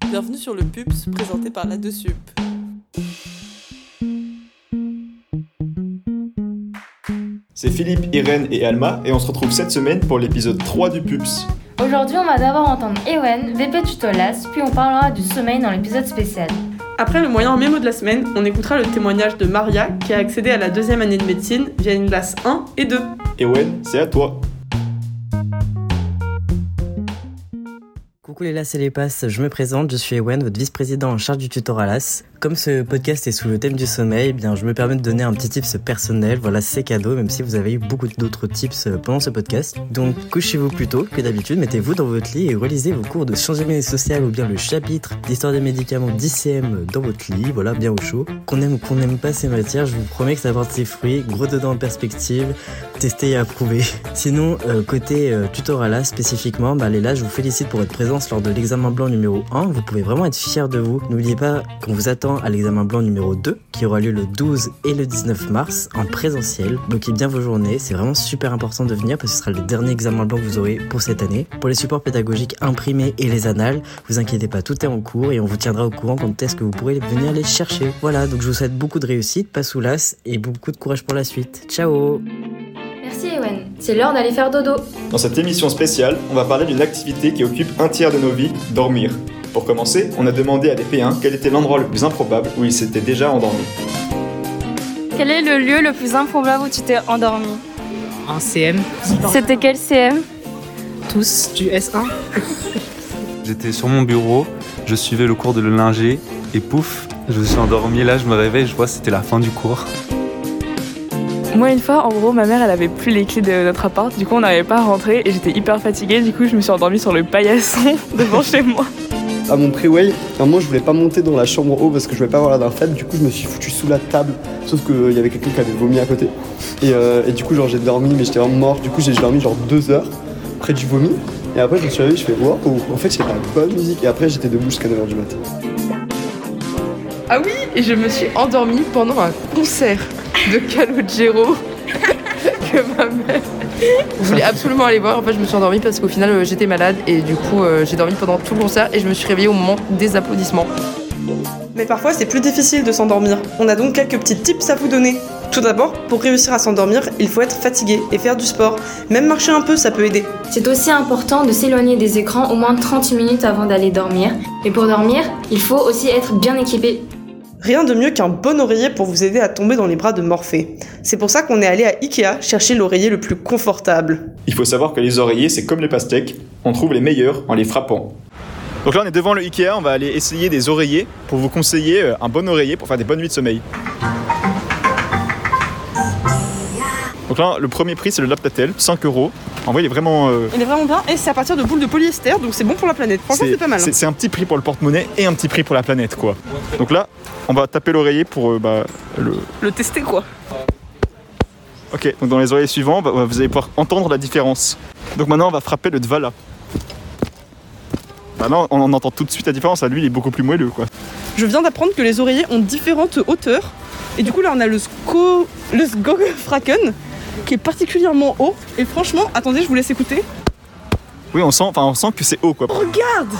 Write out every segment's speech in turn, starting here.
Bienvenue sur le PUPS présenté par la Desup. C'est Philippe, Irène et Alma et on se retrouve cette semaine pour l'épisode 3 du PUPS. Aujourd'hui, on va d'abord entendre Ewen, VP Tutolas, puis on parlera du sommeil dans l'épisode spécial. Après le moyen mémo de la semaine, on écoutera le témoignage de Maria qui a accédé à la deuxième année de médecine via une classe 1 et 2. Ewen, c'est à toi. Coucou les lasses et les passes, je me présente, je suis Ewen, votre vice-président en charge du tutorat LAS. Comme ce podcast est sous le thème du sommeil, je me permets de donner un petit tips personnel, voilà c'est cadeau, même si vous avez eu beaucoup d'autres tips pendant ce podcast. Donc couchez-vous plus tôt que d'habitude, mettez-vous dans votre lit et relisez vos cours de sciences humaines et sociales ou bien le chapitre d'histoire des médicaments d'ICM dans votre lit, voilà bien au chaud. Qu'on aime ou qu'on n'aime pas ces matières, je vous promets que ça porte ses fruits, gros dedans en perspective, testé et approuvé. Sinon, côté tutorat LAS spécifiquement, les LAS je vous félicite pour votre présence lors de l'examen blanc numéro 1, vous pouvez vraiment être fiers de vous. N'oubliez pas qu'on vous attend à l'examen blanc numéro 2 qui aura lieu le 12 et le 19 mars en présentiel. Bloquez bien vos journées, c'est vraiment super important de venir parce que ce sera le dernier examen blanc que vous aurez pour cette année. Pour les supports pédagogiques imprimés et les annales, vous inquiétez pas, tout est en cours et on vous tiendra au courant quand est-ce que vous pourrez venir les chercher. Voilà, donc je vous souhaite beaucoup de réussite, pas sous l'as et beaucoup de courage pour la suite. Ciao! Merci Ewen, c'est l'heure d'aller faire dodo. Dans cette émission spéciale, on va parler d'une activité qui occupe un tiers de nos vies, dormir. Pour commencer, on a demandé à des P1 quel était l'endroit le plus improbable où ils s'étaient déjà endormis. Quel est le lieu le plus improbable où tu t'es endormi? Un CM. C'était quel CM? Tous du S1. J'étais sur mon bureau, je suivais le cours de le linger et pouf, je me suis endormi. Là, je me réveille, je vois que c'était la fin du cours. Moi, une fois, en gros, ma mère, elle avait plus les clés de notre appart, du coup, on n'arrivait pas à rentrer et j'étais hyper fatiguée, du coup, je me suis endormie sur le paillasson devant chez moi. À mon pre-way, à un moment je voulais pas monter dans la chambre haut parce que je voulais pas avoir l'air d'un faible, du coup je me suis foutu sous la table, sauf qu'il y avait quelqu'un qui avait vomi à côté. Et du coup j'ai dormi mais j'étais vraiment mort, du coup j'ai dormi 2 heures près du vomi. Et après je me suis réveillé, je fais wow, en fait c'est de la bonne musique. Et après j'étais debout jusqu'à 9h du matin. Ah oui, et je me suis endormie pendant un concert de Calogero que ma mère voulait absolument aller voir. En fait je me suis endormie parce qu'au final j'étais malade et du coup j'ai dormi pendant tout le concert et je me suis réveillée au moment des applaudissements. Mais parfois c'est plus difficile de s'endormir. On a donc quelques petits tips à vous donner. Tout d'abord, pour réussir à s'endormir, il faut être fatigué et faire du sport. Même marcher un peu, ça peut aider. C'est aussi important de s'éloigner des écrans au moins 30 minutes avant d'aller dormir. Et pour dormir, il faut aussi être bien équipé. Rien de mieux qu'un bon oreiller pour vous aider à tomber dans les bras de Morphée. C'est pour ça qu'on est allé à Ikea chercher l'oreiller le plus confortable. Il faut savoir que les oreillers, c'est comme les pastèques, on trouve les meilleurs en les frappant. Donc là on est devant le Ikea, on va aller essayer des oreillers pour vous conseiller un bon oreiller pour faire des bonnes nuits de sommeil. Donc là le premier prix c'est le Laptatel, 5€. En vrai il est vraiment... Il est vraiment bien et c'est à partir de boules de polyester donc c'est bon pour la planète. Franchement c'est pas mal. C'est un petit prix pour le porte-monnaie et un petit prix pour la planète quoi. Donc là on va taper l'oreiller pour le tester quoi. Ok, donc dans les oreillers suivants vous allez pouvoir entendre la différence. Donc maintenant on va frapper le Dvala. Maintenant on entend tout de suite la différence, lui il est beaucoup plus moelleux quoi. Je viens d'apprendre que les oreillers ont différentes hauteurs et du coup là on a le Skogfraken qui est particulièrement haut et franchement, attendez je vous laisse écouter. Oui on sent que c'est haut quoi. Regarde.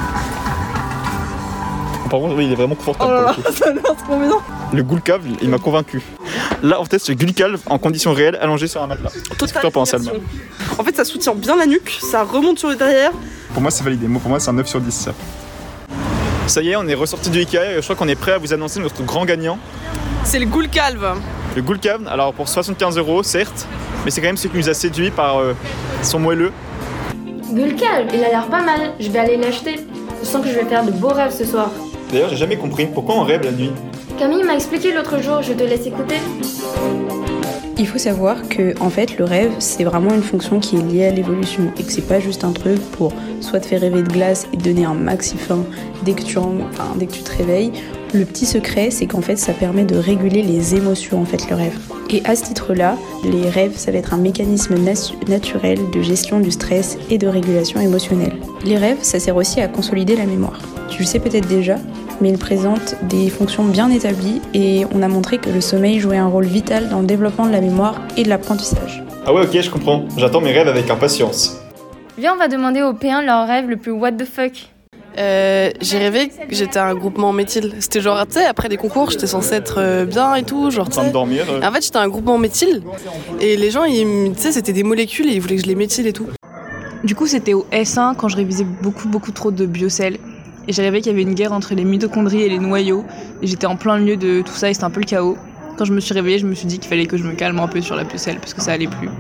Par contre oui, il est vraiment confortable. Oh là là, ça a l'air trop bien. Le Gulcav il m'a convaincu. Là on teste le Gulcav en conditions réelles allongé sur un matelas. Qu'est-ce que tu en penses Alma? En fait ça soutient bien la nuque, ça remonte sur le derrière. Pour moi c'est validé, pour moi c'est un 9 sur 10 ça. Ça y est, on est ressorti du Ikea et je crois qu'on est prêt à vous annoncer notre grand gagnant. C'est le Gulcav. Le Gulcav, alors pour 75€, certes, mais c'est quand même ce qui nous a séduit par son moelleux. Gulcav, il a l'air pas mal, je vais aller l'acheter. Je sens que je vais faire de beaux rêves ce soir. D'ailleurs, j'ai jamais compris pourquoi on rêve la nuit. Camille m'a expliqué l'autre jour, je te laisse écouter. Il faut savoir que en fait le rêve c'est vraiment une fonction qui est liée à l'évolution et que c'est pas juste un truc pour soit te faire rêver de glace et te donner un maxi faim dès que tu te réveilles. Le petit secret c'est qu'en fait ça permet de réguler les émotions en fait le rêve. Et à ce titre-là, les rêves ça va être un mécanisme naturel de gestion du stress et de régulation émotionnelle. Les rêves ça sert aussi à consolider la mémoire. Tu le sais peut-être déjà, mais ils présentent des fonctions bien établies et on a montré que le sommeil jouait un rôle vital dans le développement de la mémoire et de l'apprentissage. Ah ouais ok je comprends, j'attends mes rêves avec impatience. Viens on va demander aux P1 leur rêve le plus what the fuck. J'ai rêvé que j'étais un groupement méthyle. C'était genre, tu sais, après les concours, j'étais censée être bien et tout, genre, tu sais. dormir. En fait, j'étais un groupement méthyle et les gens, tu sais, c'était des molécules et ils voulaient que je les méthyle et tout. Du coup, c'était au S1 quand je révisais beaucoup trop de biocell. Et j'ai rêvé qu'il y avait une guerre entre les mitochondries et les noyaux. Et j'étais en plein milieu de tout ça et c'était un peu le chaos. Quand je me suis réveillée, je me suis dit qu'il fallait que je me calme un peu sur la biocell parce que ça allait plus.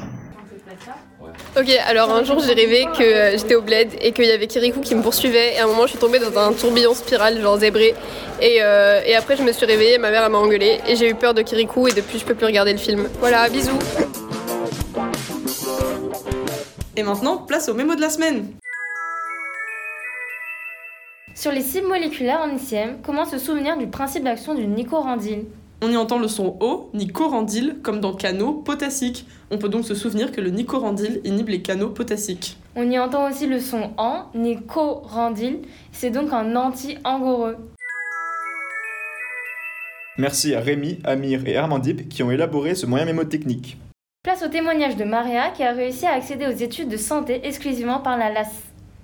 Ok, alors un jour j'ai rêvé que j'étais au bled et qu'il y avait Kirikou qui me poursuivait et à un moment je suis tombée dans un tourbillon spirale genre zébré et après je me suis réveillée, ma mère elle m'a engueulée et j'ai eu peur de Kirikou et depuis je peux plus regarder le film. Voilà, bisous. Et maintenant, place au mémo de la semaine. Sur les cibles moléculaires en ICM, comment se souvenir du principe d'action du nicorandyle ? On y entend le son O, nicorandyle, comme dans canaux potassiques. On peut donc se souvenir que le nicorandyle inhibe les canaux potassiques. On y entend aussi le son AN, nicorandyle, c'est donc un anti-angoreux. Merci à Rémi, Amir et Armandip qui ont élaboré ce moyen mémotechnique. Place au témoignage de Maria qui a réussi à accéder aux études de santé exclusivement par la LAS.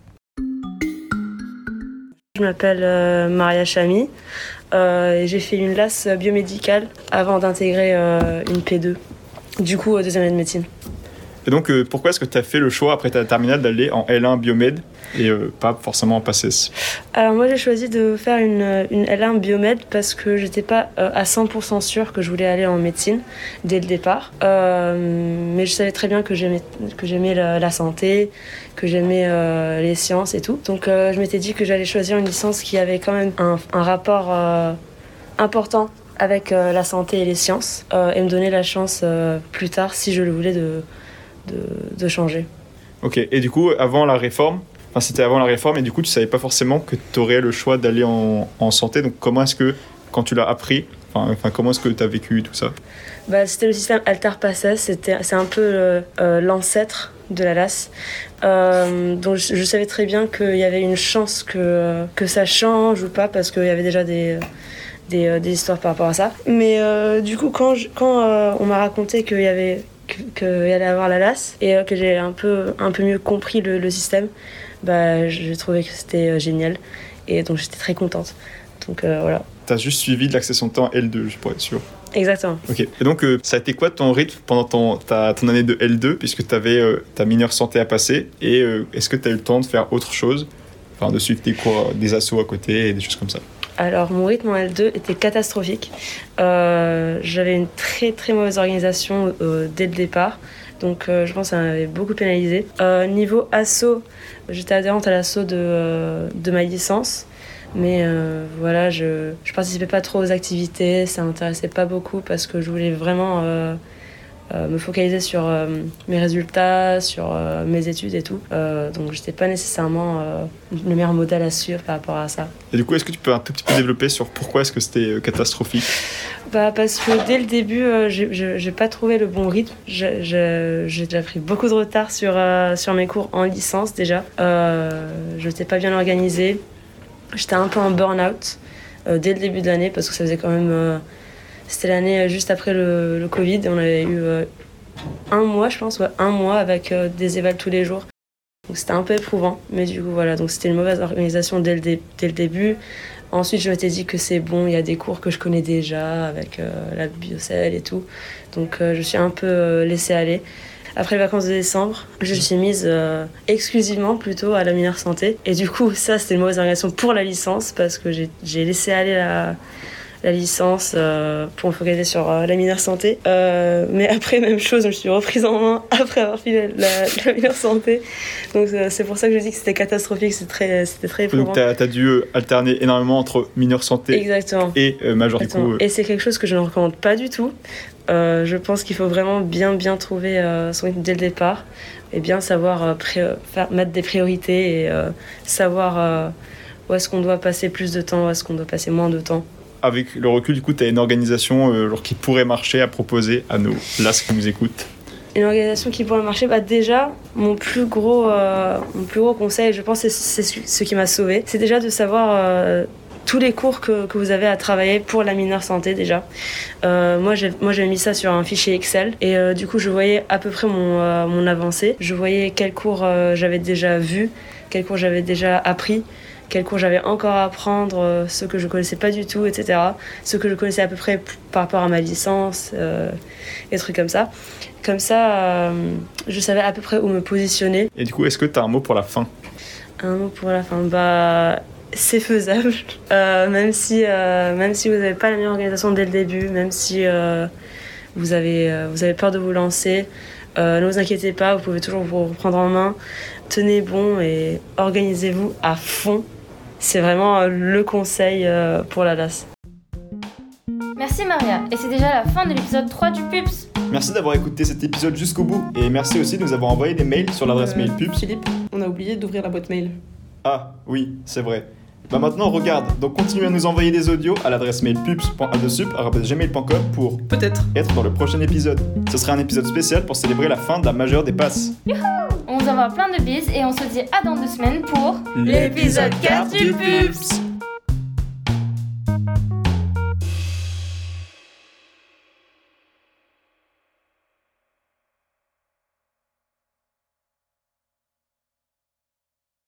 Je m'appelle Maria Chamy et j'ai fait une LAS biomédicale avant d'intégrer une P2, du coup deuxième année de médecine. Et donc pourquoi est-ce que tu as fait le choix après ta terminale d'aller en L1 biomède et pas forcément en PACES ? Alors moi j'ai choisi de faire une L1 biomède parce que j'étais pas à 100% sûre que je voulais aller en médecine dès le départ. Mais je savais très bien que j'aimais la santé, que j'aimais les sciences et tout. Donc je m'étais dit que j'allais choisir une licence qui avait quand même un rapport important avec la santé et les sciences et me donner la chance plus tard, si je le voulais, de changer. Ok, et du coup, avant la réforme, c'était avant la réforme, et du coup, tu savais pas forcément que tu aurais le choix d'aller en santé. Donc, comment est-ce que, quand tu l'as appris, comment est-ce que tu as vécu tout ça ? C'était le système Altar-PACES, c'est un peu l'ancêtre de la LAS. Donc, je savais très bien qu'il y avait une chance que ça change ou pas, parce qu'il y avait déjà des histoires par rapport à ça. Mais du coup, quand on m'a raconté qu'il y allait avoir la LAS et que j'ai un peu mieux compris le système, j'ai trouvé que c'était génial et donc j'étais très contente. Donc voilà. T'as juste suivi de l'accès santé en L2, pour être sûr. Exactement. Ok. Et donc ça a été quoi ton rythme pendant ton année de L2 puisque tu avais ta mineure santé à passer et est-ce que tu as eu le temps de faire autre chose, de suivre tes cours, des assos à côté et des choses comme ça? Alors, mon rythme en L2 était catastrophique. J'avais une très très mauvaise organisation dès le départ. Donc, je pense que ça m'avait beaucoup pénalisé. Niveau asso, j'étais adhérente à l'asso de ma licence. Mais voilà, je participais pas trop aux activités. Ça m'intéressait pas beaucoup parce que je voulais vraiment me focaliser sur mes résultats, sur mes études et tout. Donc j'étais pas nécessairement le meilleur modèle à suivre par rapport à ça. Et du coup, est-ce que tu peux un tout petit peu développer sur pourquoi est-ce que c'était catastrophique ? Parce que dès le début, j'ai pas trouvé le bon rythme. J'ai déjà pris beaucoup de retard sur mes cours en licence déjà. Je n'étais pas bien organisée. J'étais un peu en burn-out dès le début de l'année parce que ça faisait quand même... C'était l'année juste après le Covid. On avait eu un mois avec des évals tous les jours. Donc c'était un peu éprouvant. Mais du coup, voilà. Donc c'était une mauvaise organisation dès le début. Ensuite, je m'étais dit que c'est bon, il y a des cours que je connais déjà avec la biocell et tout. Donc je suis un peu laissée aller. Après les vacances de décembre, je me suis mise exclusivement plutôt à la mineure santé. Et du coup, ça, c'était une mauvaise organisation pour la licence parce que j'ai laissé aller la licence pour me focaliser sur la mineure santé. Mais après, même chose, je me suis reprise en main après avoir fait la mineure santé. Donc c'est pour ça que je dis que c'était catastrophique, c'était très éprouvant. Donc t'as dû alterner énormément entre mineure santé Exactement. Et major. Exactement. Du coup, et c'est quelque chose que je ne recommande pas du tout. Je pense qu'il faut vraiment bien trouver son rythme dès le départ et bien savoir mettre des priorités et savoir où est-ce qu'on doit passer plus de temps, où est-ce qu'on doit passer moins de temps. Avec le recul, du coup, tu as une organisation qui pourrait marcher à proposer à nos LAS qui nous écoutent? Une organisation qui pourrait marcher, déjà, mon plus gros conseil, je pense, c'est ce qui m'a sauvée, c'est déjà de savoir tous les cours que vous avez à travailler pour la mineure santé déjà. Moi j'ai mis ça sur un fichier Excel et du coup je voyais à peu près mon avancée. Je voyais quels cours j'avais déjà vus, quels cours j'avais déjà appris, quels cours j'avais encore à apprendre, ceux que je connaissais pas du tout, etc. Ceux que je connaissais à peu près par rapport à ma licence, et trucs comme ça. Comme ça, je savais à peu près où me positionner. Et du coup, est-ce que tu as un mot pour la fin ? Un mot pour la fin, c'est faisable. Même si vous n'avez pas la meilleure organisation dès le début, même si vous avez peur de vous lancer, ne vous inquiétez pas, vous pouvez toujours vous reprendre en main. Tenez bon et organisez-vous à fond. C'est vraiment le conseil pour la LAS. Merci Maria, et c'est déjà la fin de l'épisode 3 du PUPS. Merci d'avoir écouté cet épisode jusqu'au bout et merci aussi de nous avoir envoyé des mails sur l'adresse mail PUPS. Philippe, on a oublié d'ouvrir la boîte mail. Ah oui, c'est vrai. Maintenant regarde, donc continuez à nous envoyer des audios à l'adresse mail pups.adesup@gmail.com pour peut-être être dans le prochain épisode. Ce sera un épisode spécial pour célébrer la fin de la majeure des passes. Youhou! On vous envoie plein de bises et on se dit à dans 2 semaines pour l'épisode 4 du PUPS.